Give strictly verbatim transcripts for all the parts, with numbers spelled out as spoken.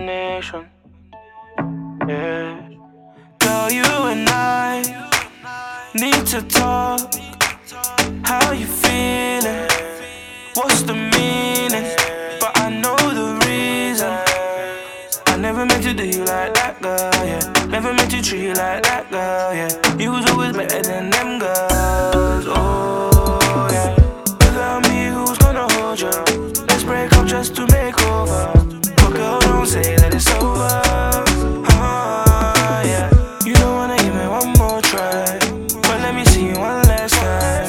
combination. Yeah. Girl, you and I need to talk. How you feeling? What's the meaning? But I know the reason. I never meant to do you like that, girl, yeah. Never meant to treat you like that, girl, yeah. You was always better than them girls, oh, yeah. Look at me, who's gonna hold you? Let's break up just to make over. But girl, don't say that it's over, uh, yeah. You don't wanna give me one more try, but let me see you one last time.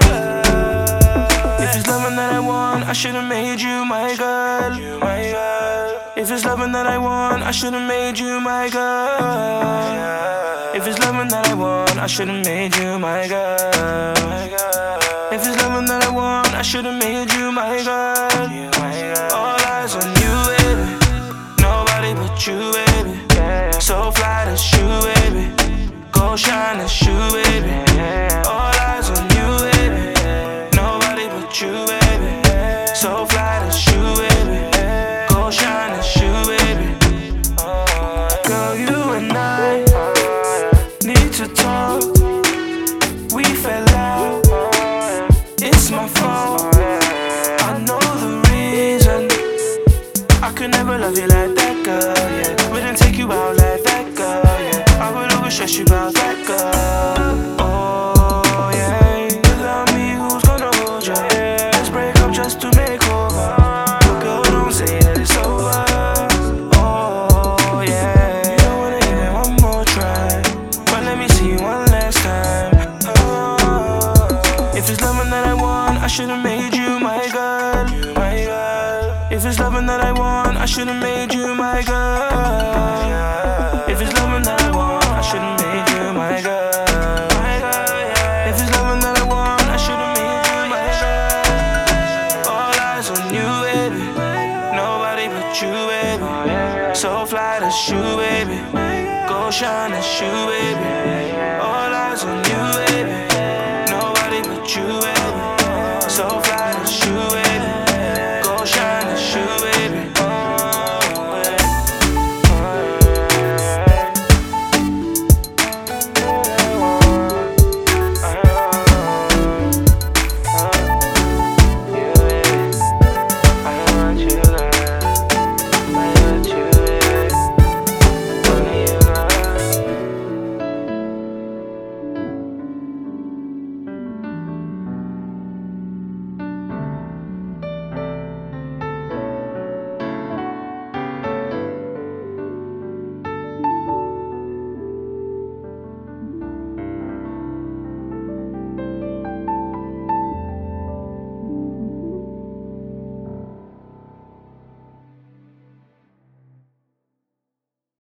If it's loving that I want, I should've made you my girl, my girl. If it's loving that I want, I should've made you my girl. If it's loving that I want, I should've made you my girl. If it's loving that I want, I should've made you my girl. All eyes on you, baby. Nobody but you, baby. So fly to shoe, baby. Go shine the shoe, baby. All eyes on you, baby. Nobody but you, baby. So fly to shoe, baby. Go shine the shoe, baby. Girl, you and I need to talk. We fell out. It's my fault. I know the reason. I could never love you like that, girl, yeah. Wouldn't take you out like that, girl, yeah. I would always stress you about that, girl. Oh, yeah. Look at me, who's gonna hold you? Let's break up just to make over. But girl, don't say that it's over. Oh, yeah. You don't wanna give me one more try, but let me see you one last time. Oh. If it's loving that I want, I should've made you my girl, my girl. If it's loving that I want, I should've made you my girl. If it's loving that I want, I should've made you my girl. If it's loving that I want, I should've made you my girl. All eyes on you, baby. Nobody but you, baby. So fly the shoe, baby. Go shine the shoe, baby. All eyes on you, baby. Nobody but you, baby.